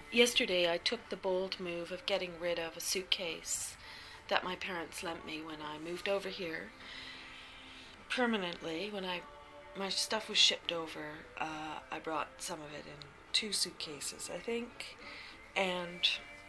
Yesterday I took the bold move of getting rid of a suitcase that my parents lent me when I moved over here permanently. When my stuff was shipped over, I brought some of it in two suitcases, I think. And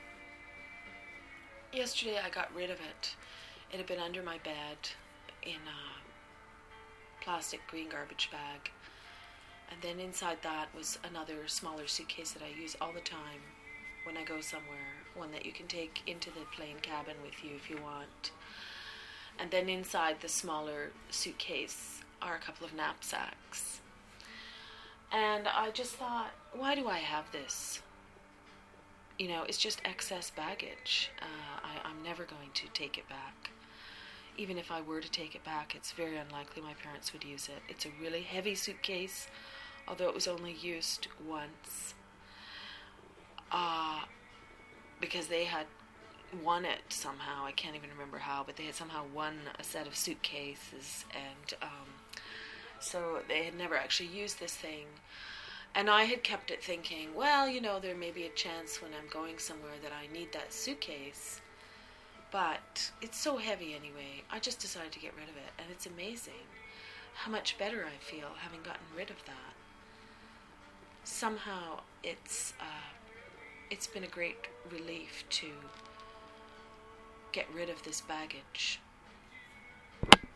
yesterday I got rid of it. It had been under my bed in a plastic green garbage bag. And then inside that was another smaller suitcase that I use all the time when I go somewhere, one that you can take into the plane cabin with you if you want. And then inside the smaller suitcase are a couple of knapsacks. And I just thought, why do I have this? You know, it's just excess baggage. I'm never going to take it back. Even if I were to take it back, it's very unlikely my parents would use it. It's a really heavy suitcase, although it was only used once. Because they had won it somehow. I can't even remember how, but they had somehow won a set of suitcases, and so they had never actually used this thing. And I had kept it thinking, well, you know, there may be a chance when I'm going somewhere that I need that suitcase, but it's so heavy anyway. I just decided to get rid of it, and it's amazing how much better I feel having gotten rid of that. Somehow it's been a great relief to get rid of this baggage.